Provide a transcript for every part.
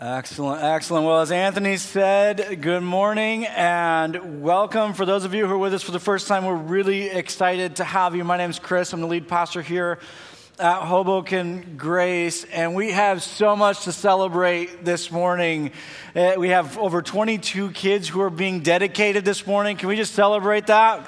Excellent, excellent. Well, as Anthony said, good morning and welcome. For those of you who are with us for the first time, we're really excited to have you. My name is Chris. I'm the lead pastor here at Hoboken Grace, and we have so much to celebrate this morning. We have over 22 kids who are being dedicated this morning. Can we just celebrate that?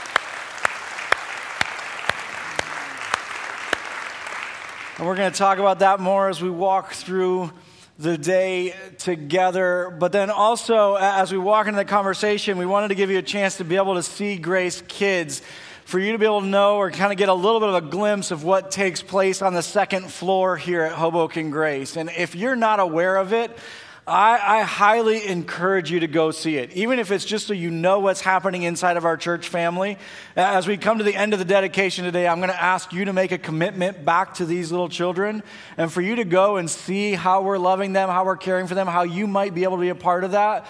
And we're going to talk about that more as we walk through the day together. But then also, as we walk into the conversation, we wanted to give you a chance to be able to see Grace Kids, for you to be able to know or kind of get a little bit of a glimpse of what takes place on the second floor here at Hoboken Grace. And if you're not aware of it, I highly encourage you to go see it, even if it's just so you know what's happening inside of our church family. As we come to the end of the dedication today, I'm going to ask you to make a commitment back to these little children and for you to go and see how we're loving them, how we're caring for them, how you might be able to be a part of that.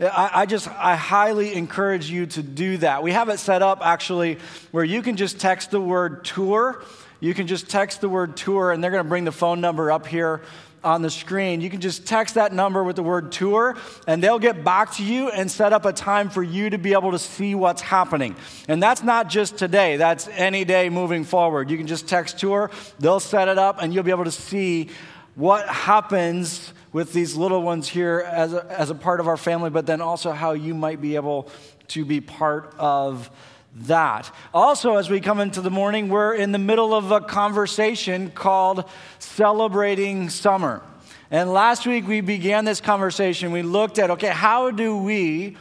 I highly encourage you to do that. We have it set up actually where you can just text the word tour. You can just text the word tour, and they're going to bring the phone number up here on the screen. You can just text that number with the word tour, and they'll get back to you and set up a time for you to be able to see what's happening. And that's not just today, that's any day moving forward. You can just text tour, they'll set it up, and you'll be able to see what happens with these little ones here as a part of our family, but then also how you might be able to be part of that. Also, as we come into the morning, we're in the middle of a conversation called Celebrating Summer. And last week we began this conversation. We looked at, okay, how do we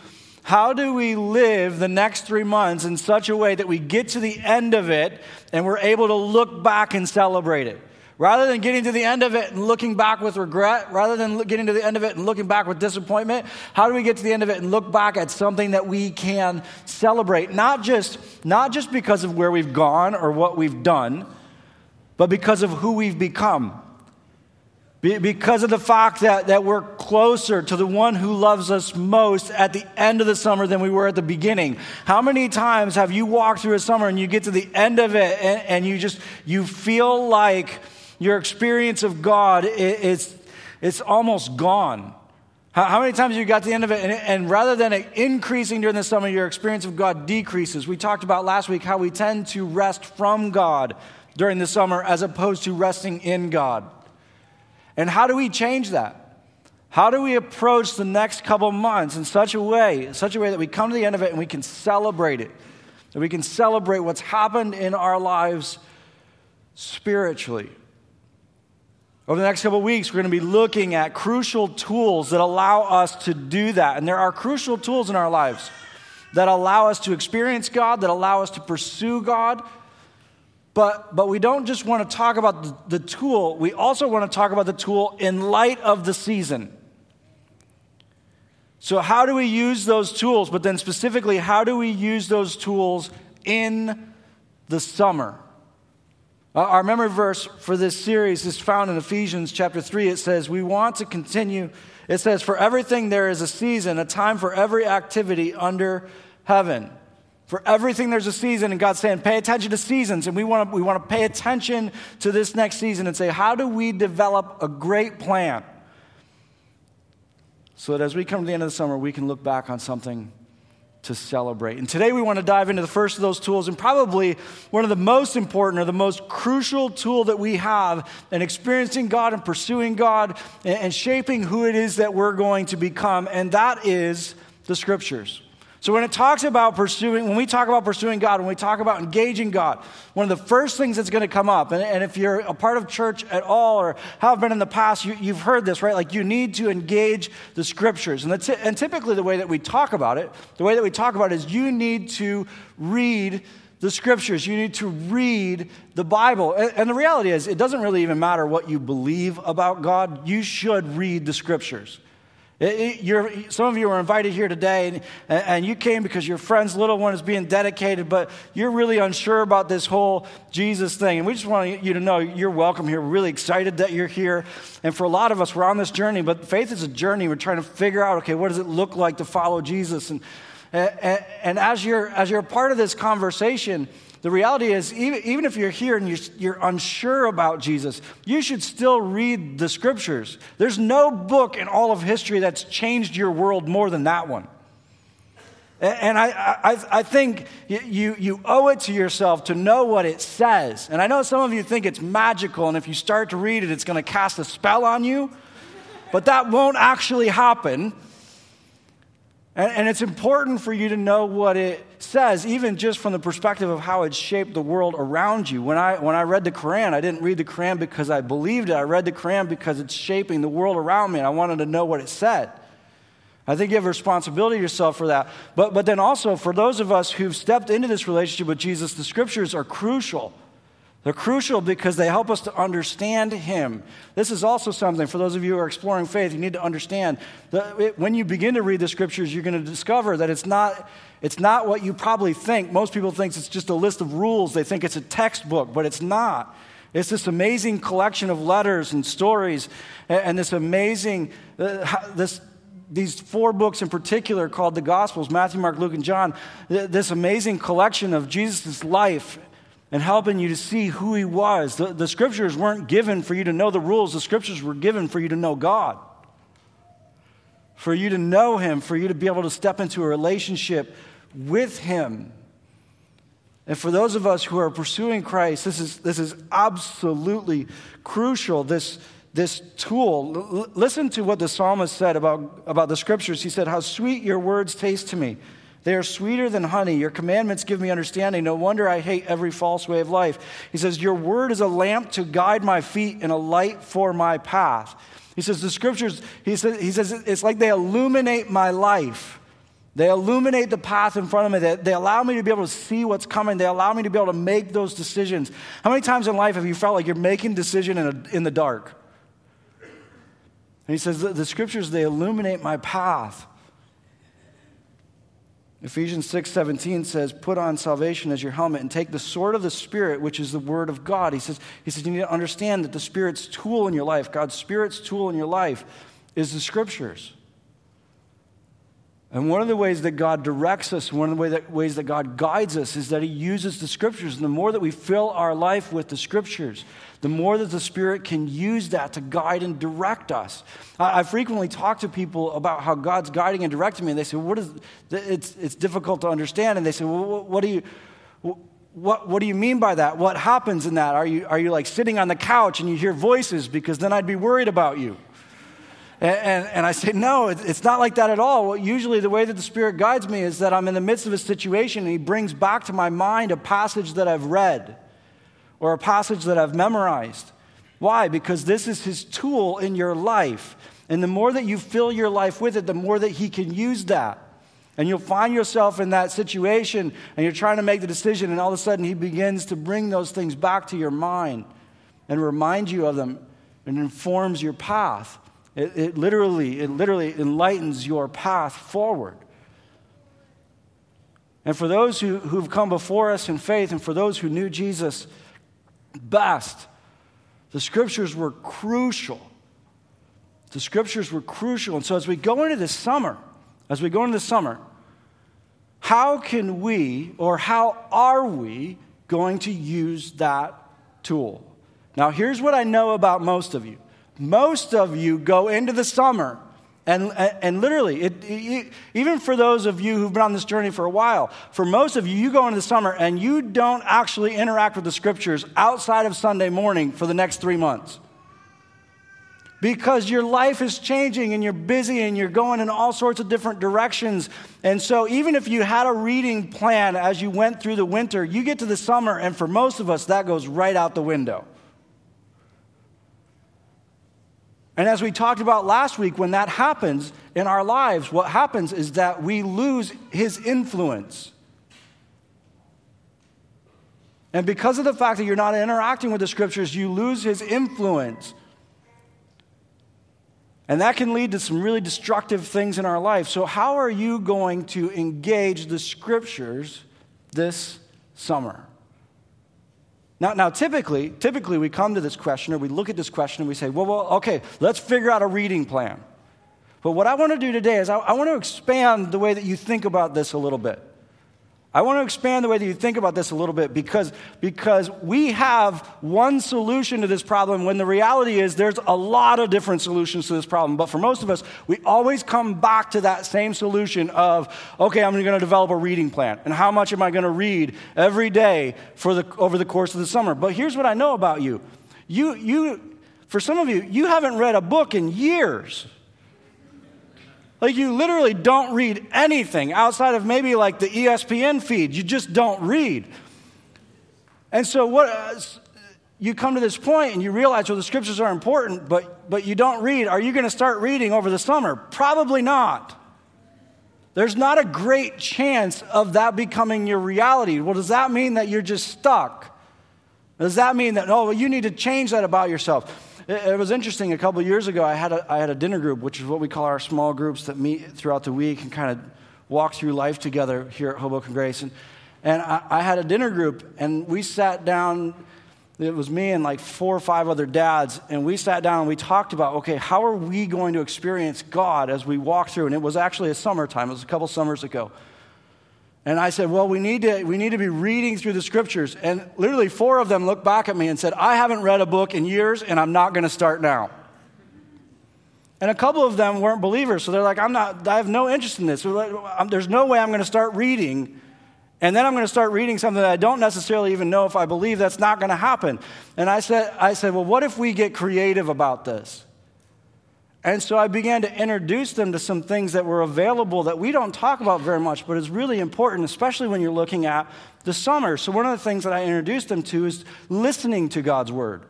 live the next 3 months in such a way that we get to the end of it and we're able to look back and celebrate it? Rather than getting to the end of it and looking back with regret, rather than getting to the end of it and looking back with disappointment, how do we get to the end of it and look back at something that we can celebrate? Not just because of where we've gone or what we've done, but because of who we've become. Because of the fact that we're closer to the one who loves us most at the end of the summer than we were at the beginning. How many times have you walked through a summer and you get to the end of it and you feel like your experience of God it's almost gone? How many times have you got to the end of it and rather than it increasing during the summer, your experience of God decreases? We talked about last week how we tend to rest from God during the summer as opposed to resting in God. And how do we change that? How do we approach the next couple months in such a way that we come to the end of it and we can celebrate it, that we can celebrate what's happened in our lives spiritually? Over the next couple of weeks, we're going to be looking at crucial tools that allow us to do that. And there are crucial tools in our lives that allow us to experience God, that allow us to pursue God. But we don't just want to talk about the tool. We also want to talk about the tool in light of the season. So how do we use those tools? But then specifically, how do we use those tools in the summer? Our memory verse for this series is found in Ephesians chapter 3. It says, we want to continue. It says, for everything there is a season, a time for every activity under heaven. For everything there's a season, and God's saying, pay attention to seasons. And we want to pay attention to this next season and say, how do we develop a great plan so that as we come to the end of the summer, we can look back on something to celebrate. And today we want to dive into the first of those tools, and probably one of the most important or the most crucial tool that we have in experiencing God and pursuing God and shaping who it is that we're going to become, and that is the Scriptures. So when we talk about pursuing God, when we talk about engaging God, one of the first things that's going to come up, and if you're a part of church at all or have been in the past, you've heard this, right? Like you need to engage the Scriptures. And typically the way that we talk about it is you need to read the Scriptures. You need to read the Bible. And the reality is it doesn't really even matter what you believe about God. You should read the Scriptures. Some of you were invited here today, and you came because your friend's little one is being dedicated, but you're really unsure about this whole Jesus thing. And we just want you to know you're welcome here. We're really excited that you're here. And for a lot of us, we're on this journey, but faith is a journey. We're trying to figure out, okay, what does it look like to follow Jesus? And as you're a part of this conversation, The reality is, even if you're here and you're unsure about Jesus, you should still read the Scriptures. There's no book in all of history that's changed your world more than that one. And I think you owe it to yourself to know what it says. And I know some of you think it's magical, and if you start to read it, it's going to cast a spell on you. But that won't actually happen. And it's important for you to know what it says, even just from the perspective of how it shaped the world around you. When I read the Quran, I didn't read the Quran because I believed it. I read the Quran because it's shaping the world around me, and I wanted to know what it said. I think you have a responsibility to yourself for that. But then also, for those of us who've stepped into this relationship with Jesus, the Scriptures are crucial. They're crucial because they help us to understand Him. This is also something, for those of you who are exploring faith, you need to understand that when you begin to read the Scriptures, you're going to discover that it's not what you probably think. Most people think it's just a list of rules. They think it's a textbook, but it's not. It's this amazing collection of letters and stories, and this amazing, these 4 books in particular called the Gospels, Matthew, Mark, Luke, and John, this amazing collection of Jesus' life and helping you to see who He was. The Scriptures weren't given for you to know the rules. The Scriptures were given for you to know God, for you to know Him, for you to be able to step into a relationship with Him. And for those of us who are pursuing Christ, this is absolutely crucial, this tool. Listen to what the psalmist said about the Scriptures. He said, "How sweet your words taste to me. They are sweeter than honey. Your commandments give me understanding. No wonder I hate every false way of life." He says, "Your word is a lamp to guide my feet and a light for my path." He says, the Scriptures, he says it's like they illuminate my life. They illuminate the path in front of me. They allow me to be able to see what's coming. They allow me to be able to make those decisions. How many times in life have you felt like you're making a decision in the dark? And he says, the Scriptures, they illuminate my path. Ephesians 6:17 says, "Put on salvation as your helmet and take the sword of the Spirit, which is the word of God." He says you need to understand that the Spirit's tool in your life, God's Spirit's tool in your life, is the Scriptures. And one of the ways that God directs us, one of the ways that God guides us is that He uses the Scriptures. And the more that we fill our life with the Scriptures, the more that the Spirit can use that to guide and direct us. I frequently talk to people about how God's guiding and directing me, and they say, it's difficult to understand. And they say, well, what do you mean by that? What happens in that? Are you like sitting on the couch and you hear voices? Because then I'd be worried about you. And I say, no, it's not like that at all. Usually the way that the Spirit guides me is that I'm in the midst of a situation and He brings back to my mind a passage that I've read or a passage that I've memorized. Why? Because this is His tool in your life. And the more that you fill your life with it, the more that He can use that. And you'll find yourself in that situation and you're trying to make the decision, and all of a sudden He begins to bring those things back to your mind and remind you of them and informs your path. It literally enlightens your path forward. And for those who've come before us in faith, and for those who knew Jesus best, the Scriptures were crucial. The Scriptures were crucial. And so as we go into this summer, how can we, or how are we going to use that tool? Now, here's what I know about most of you. Most of you go into the summer, and literally, even for those of you who've been on this journey for a while, for most of you, you go into the summer and you don't actually interact with the Scriptures outside of Sunday morning for the next 3 months. Because your life is changing and you're busy and you're going in all sorts of different directions. And so even if you had a reading plan as you went through the winter, you get to the summer, and for most of us, that goes right out the window. And as we talked about last week, when that happens in our lives, what happens is that we lose His influence. And because of the fact that you're not interacting with the Scriptures, you lose His influence. And that can lead to some really destructive things in our life. So how are you going to engage the Scriptures this summer? Now, typically we come to this question, or we look at this question and we say, well, okay, let's figure out a reading plan. But what I want to do today is I want to expand the way that you think about this a little bit. I want to expand the way that you think about this a little bit because we have one solution to this problem when the reality is there's a lot of different solutions to this problem. But for most of us, we always come back to that same solution of, okay, I'm going to develop a reading plan. And how much am I going to read every day over the course of the summer? But here's what I know about you. For some of you, you haven't read a book in years. Like you literally don't read anything outside of maybe like the ESPN feed. You just don't read. And so you come to this point and you realize, well, the scriptures are important, but you don't read. Are you going to start reading over the summer? Probably not. There's not a great chance of that becoming your reality. Well, does that mean that you're just stuck? Does that mean that, oh, well, you need to change that about yourself? It was interesting. A couple of years ago, I had a dinner group, which is what we call our small groups that meet throughout the week and kind of walk through life together here at Hoboken Grace. And I had a dinner group, and we sat down. It was me and like 4 or 5 other dads, and we sat down and we talked about, okay, how are we going to experience God as we walk through? And it was actually a summertime. It was a couple summers ago. And I said, well, we need to be reading through the scriptures. And literally 4 of them looked back at me and said, I haven't read a book in years, and I'm not going to start now. And a couple of them weren't believers, so they're like, I have no interest in this. There's no way I'm going to start reading, and then I'm going to start reading something that I don't necessarily even know if I believe. That's not going to happen. And I said, well, what if we get creative about this? And so I began to introduce them to some things that were available that we don't talk about very much, but is really important, especially when you're looking at the summer. So one of the things that I introduced them to is listening to God's word.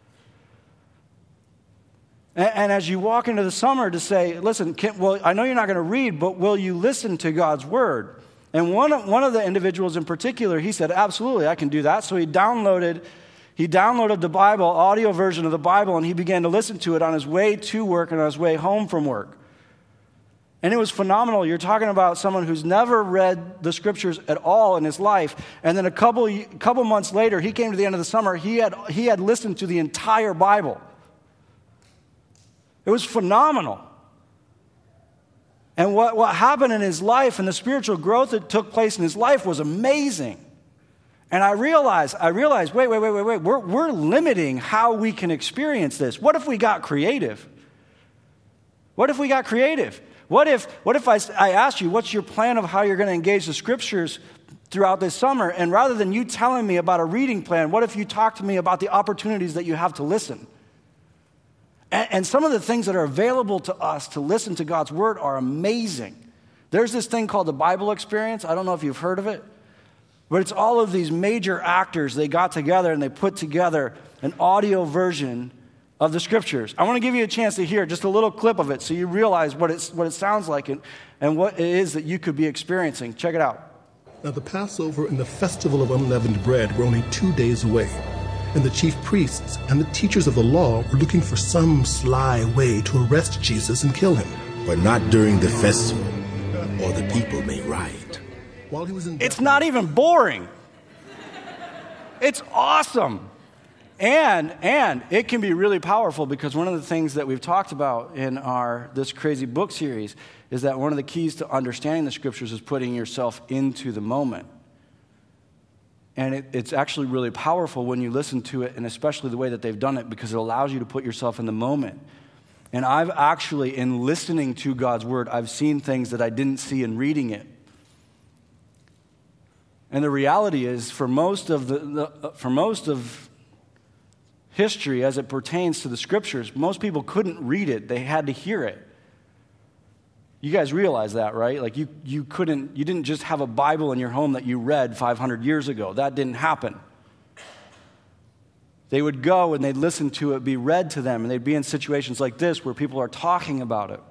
And as you walk into the summer to say, listen, well, I know you're not going to read, but will you listen to God's word? And one of the individuals in particular, he said, absolutely, I can do that. So he downloaded the Bible, audio version of the Bible, and he began to listen to it on his way to work and on his way home from work. And it was phenomenal. You're talking about someone who's never read the scriptures at all in his life. And then a couple months later, he came to the end of the summer, he had listened to the entire Bible. It was phenomenal. And what happened in his life and the spiritual growth that took place in his life was amazing. And I realized, wait, we're limiting how we can experience this. What if we got creative? What if I asked you, what's your plan of how you're going to engage the scriptures throughout this summer? And rather than you telling me about a reading plan, what if you talk to me about the opportunities that you have to listen? And some of the things that are available to us to listen to God's word are amazing. There's this thing called the Bible Experience. I don't know if you've heard of it. But it's all of these major actors. They got together and they put together an audio version of the scriptures. I want to give you a chance to hear just a little clip of it so you realize what it sounds like and what it is that you could be experiencing. Check it out. Now the Passover and the Festival of Unleavened Bread were only 2 days away. And the chief priests and the teachers of the law were looking for some sly way to arrest Jesus and kill him. But not during the festival, or the people may riot. While he was in It's not even boring. It's awesome. And it can be really powerful because one of the things that we've talked about in this crazy book series is that one of the keys to understanding the scriptures is putting yourself into the moment. And it's actually really powerful when you listen to it, and especially the way that they've done it, because it allows you to put yourself in the moment. And I've actually, in listening to God's word, I've seen things that I didn't see in reading it. And the reality is, for most of history as it pertains to the scriptures, most people couldn't read it. They had to hear it. You guys realize that, right? Like you didn't just have a Bible in your home that you read 500 years ago. That didn't happen. They would go and they'd listen to it be read to them, and they'd be in situations like this where people are talking about it.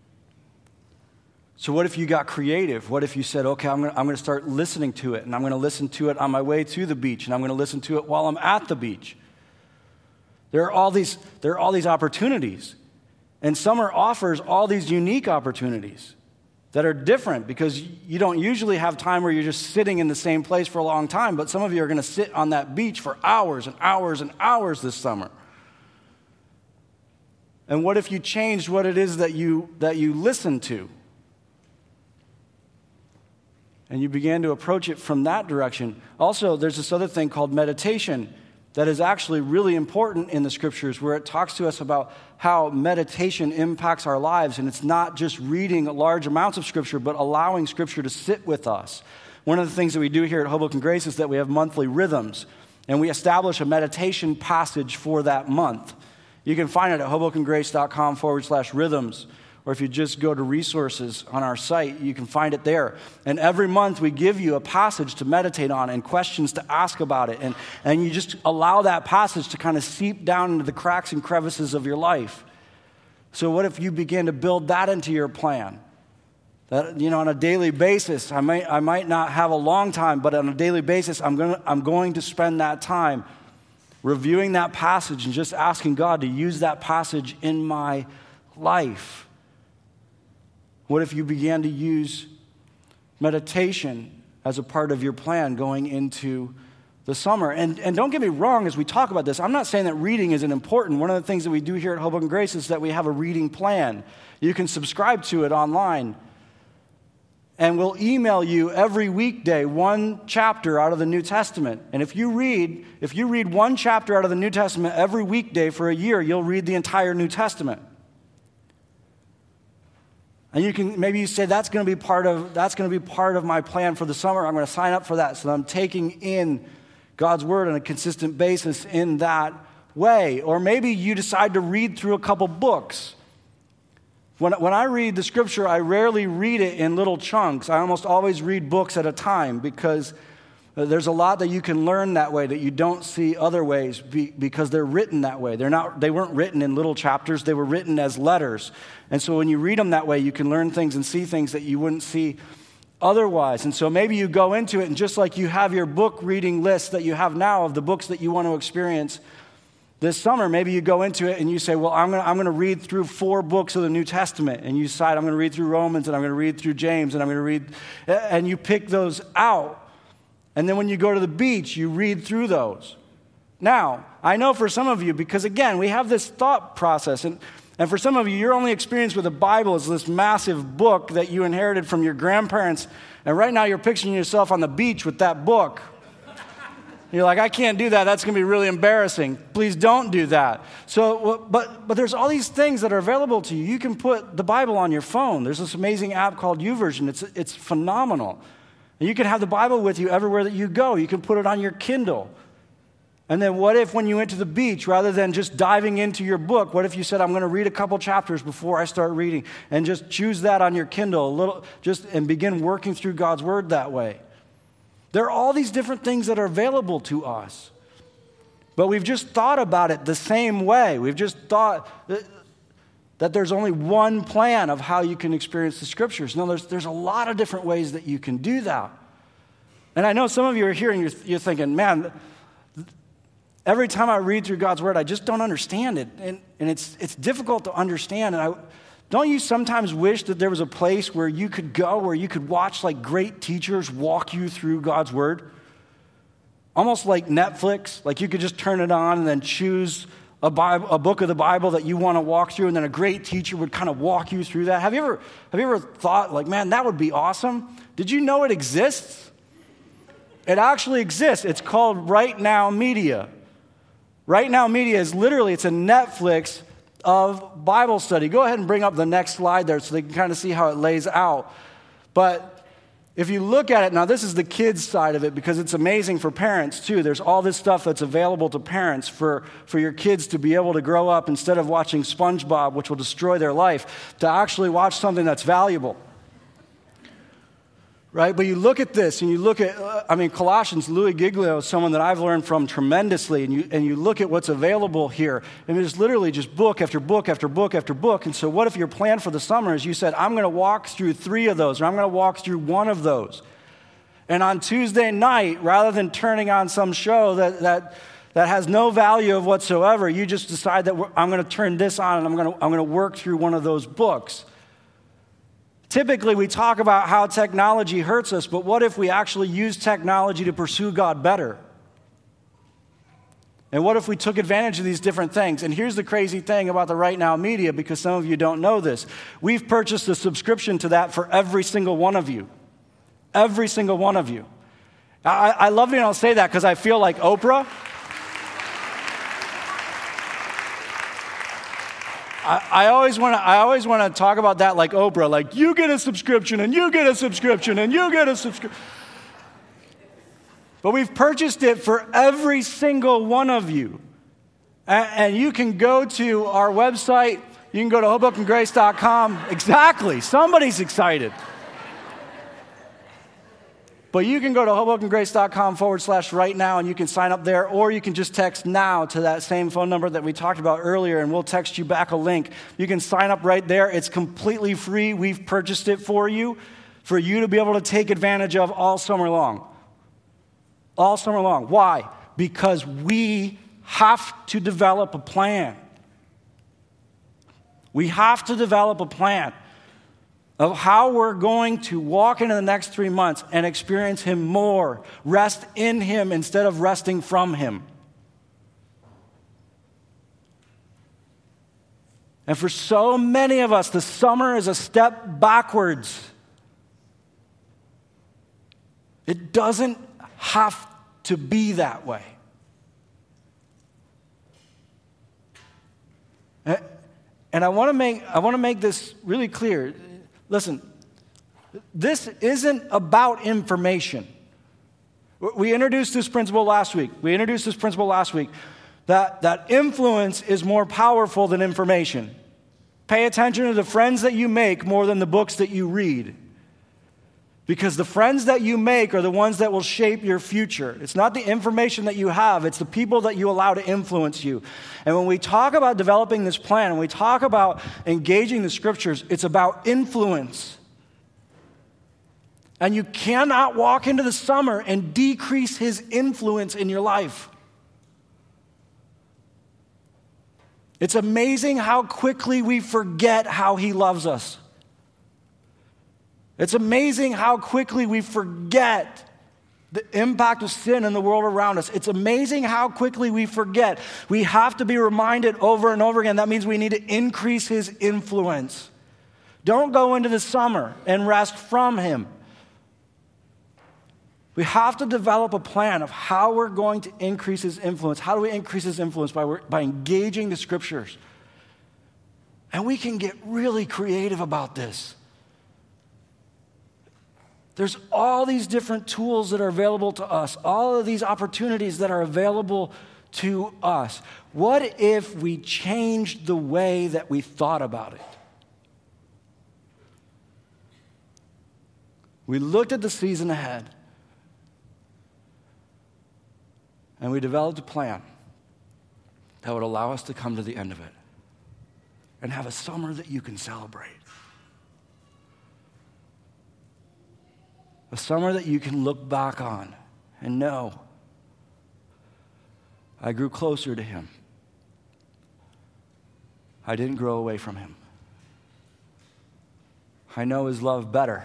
So what if you got creative? What if you said, okay, I'm going to start listening to it, and I'm going to listen to it on my way to the beach, and I'm going to listen to it while I'm at the beach. There are all these opportunities. And summer offers all these unique opportunities that are different because you don't usually have time where you're just sitting in the same place for a long time, but some of you are going to sit on that beach for hours and hours and hours this summer. And what if you changed what it is that you listen to? And you began to approach it from that direction. Also, there's this other thing called meditation that is actually really important in the Scriptures, where it talks to us about how meditation impacts our lives. And it's not just reading large amounts of Scripture, but allowing Scripture to sit with us. One of the things that we do here at Hoboken Grace is that we have monthly rhythms, and we establish a meditation passage for that month. You can find it at hobokengrace.com/rhythms. Or if you just go to resources on our site, you can find it there. And every month we give you a passage to meditate on and questions to ask about it. And you just allow that passage to kind of seep down into the cracks and crevices of your life. So what if you begin to build that into your plan? That, on a daily basis, I might not have a long time, but on a daily basis, I'm going to spend that time reviewing that passage and just asking God to use that passage in my life. What if you began to use meditation as a part of your plan going into the summer? And don't get me wrong, as we talk about this, I'm not saying that reading isn't important. One of the things that we do here at Hoboken Grace is that we have a reading plan. You can subscribe to it online. And we'll email you every weekday one chapter out of the New Testament. And if you read one chapter out of the New Testament every weekday for a year, you'll read the entire New Testament. And maybe you say that's going to be part of my plan for the summer. I'm going to sign up for that, so that I'm taking in God's word on a consistent basis in that way. Or maybe you decide to read through a couple books. When I read the Scripture, I rarely read it in little chunks. I almost always read books at a time, because there's a lot that you can learn that way that you don't see other ways, because they're written that way. They weren't written in little chapters. They were written as letters. And so when you read them that way, you can learn things and see things that you wouldn't see otherwise. And so maybe you go into it, and just like you have your book reading list that you have now of the books that you want to experience this summer, maybe you go into it and you say, well, I'm going to read through 4 books of the New Testament. And you decide, I'm going to read through Romans, and I'm going to read through James, and I'm going to read, and you pick those out. And then when you go to the beach, you read through those. Now, I know for some of you, because again, we have this thought process, and for some of you, your only experience with the Bible is this massive book that you inherited from your grandparents, and right now you're picturing yourself on the beach with that book. You're like, I can't do that. That's going to be really embarrassing. Please don't do that. So, but there's all these things that are available to you. You can put the Bible on your phone. There's this amazing app called YouVersion. It's phenomenal. And you can have the Bible with you everywhere that you go. You can put it on your Kindle. And then what if when you went to the beach, rather than just diving into your book, what if you said, I'm going to read a couple chapters before I start reading, and just choose that on your Kindle and begin working through God's Word that way? There are all these different things that are available to us. But we've just thought about it the same way. We've just thought that there's only one plan of how you can experience the Scriptures. No, there's a lot of different ways that you can do that. And I know some of you are here and you're thinking, man, every time I read through God's Word, I just don't understand it. And it's difficult to understand. And don't you sometimes wish that there was a place where you could go, where you could watch like great teachers walk you through God's Word? Almost like Netflix, like you could just turn it on and then choose a book of the Bible that you want to walk through, and then a great teacher would kind of walk you through that. Have you ever thought, like, man, that would be awesome? Did you know it exists? It actually exists. It's called Right Now Media. Right Now Media is literally, it's a Netflix of Bible study. Go ahead and bring up the next slide there so they can kind of see how it lays out. But if you look at it, now this is the kids side of it, because it's amazing for parents too. There's all this stuff that's available to parents for your kids to be able to grow up, instead of watching SpongeBob, which will destroy their life, to actually watch something that's valuable. Right? But you look at this, and you look at, Colossians, Louis Giglio is someone that I've learned from tremendously, and you look at what's available here, and it's literally just book after book after book after book. And so what if your plan for the summer is you said, I'm going to walk through 3 of those, or I'm going to walk through 1 of those. And on Tuesday night, rather than turning on some show that has no value of whatsoever, you just decide that I'm going to turn this on, and I'm going to work through 1 of those books. Typically, we talk about how technology hurts us, but what if we actually use technology to pursue God better? And what if we took advantage of these different things? And here's the crazy thing about the Right Now Media, because some of you don't know this. We've purchased a subscription to that for every single one of you. every single one of you. I love being able to say that because I feel like Oprah. I always want to talk about that like Oprah, like you get a subscription and you get a subscription and you get a subscription. But we've purchased it for every single one of you. And you can go to our website. You can go to hobokengrace.com. Exactly. Somebody's excited. But you can go to hobokengrace.com/right now and you can sign up there, or you can just text now to that same phone number that we talked about earlier and we'll text you back a link. You can sign up right there. It's completely free. We've purchased it for you to be able to take advantage of all summer long. All summer long. Why? Because we have to develop a plan. We have to develop a plan of how we're going to walk into the next 3 months and experience Him more, rest in Him instead of resting from Him. And for so many of us, the summer is a step backwards. It doesn't have to be that way. And I want to make this really clear. Listen, this isn't about information. We introduced this principle last week. That influence is more powerful than information. Pay attention to the friends that you make more than the books that you read. Because the friends that you make are the ones that will shape your future. It's not the information that you have, it's the people that you allow to influence you. And when we talk about developing this plan, when we talk about engaging the scriptures, it's about influence. And you cannot walk into the summer and decrease His influence in your life. It's amazing how quickly we forget how He loves us. It's amazing how quickly we forget the impact of sin in the world around us. It's amazing how quickly we forget. We have to be reminded over and over again. That means we need to increase His influence. Don't go into the summer and rest from Him. We have to develop a plan of how we're going to increase His influence. How do we increase His influence? By engaging the scriptures. And we can get really creative about this. There's all these different tools that are available to us, all of these opportunities that are available to us. What if we changed the way that we thought about it? We looked at the season ahead, and we developed a plan that would allow us to come to the end of it and have a summer that you can celebrate. A summer that you can look back on and know, I grew closer to Him. I didn't grow away from Him. I know His love better.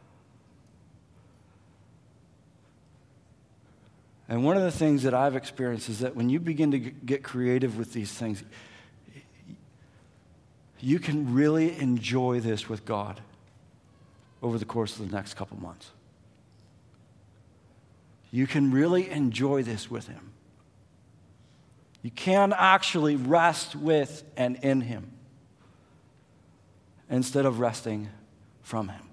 And one of the things that I've experienced is that when you begin to get creative with these things, you can really enjoy this with God over the course of the next couple months. You can really enjoy this with Him. You can actually rest with and in Him instead of resting from Him.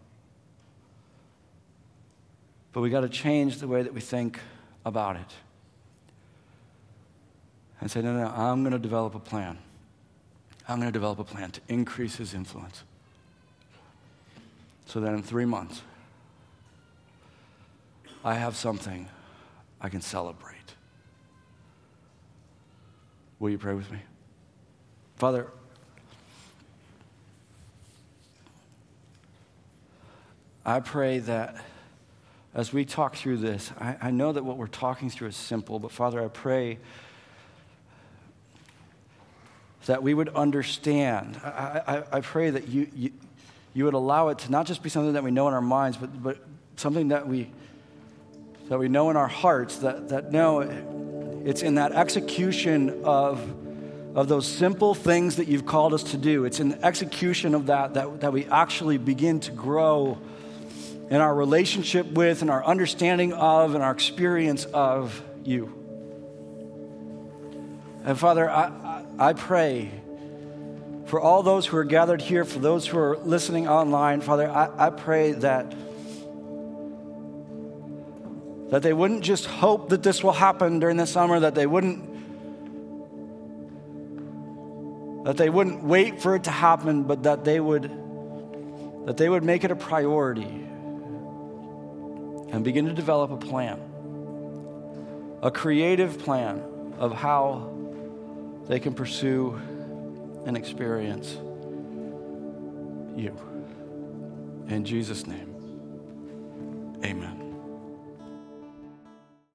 But we got to change the way that we think about it and say, no, I'm going to develop a plan. I'm going to develop a plan to increase His influence so that in 3 months, I have something I can celebrate. Will you pray with me? Father, I pray that as we talk through this, I know that what we're talking through is simple, but Father, I pray that we would understand. I pray that you would allow it to not just be something that we know in our minds, but something that we know in our hearts, that no, it's in that execution of those simple things that you've called us to do. It's in the execution of that we actually begin to grow in our relationship with and our understanding of and our experience of you. And Father, I pray for all those who are gathered here, for those who are listening online, Father, I pray that they wouldn't just hope that this will happen during the summer, that they wouldn't wait for it to happen, but that they would make it a priority and begin to develop a plan, a creative plan of how they can pursue and experience you. In Jesus' name, amen.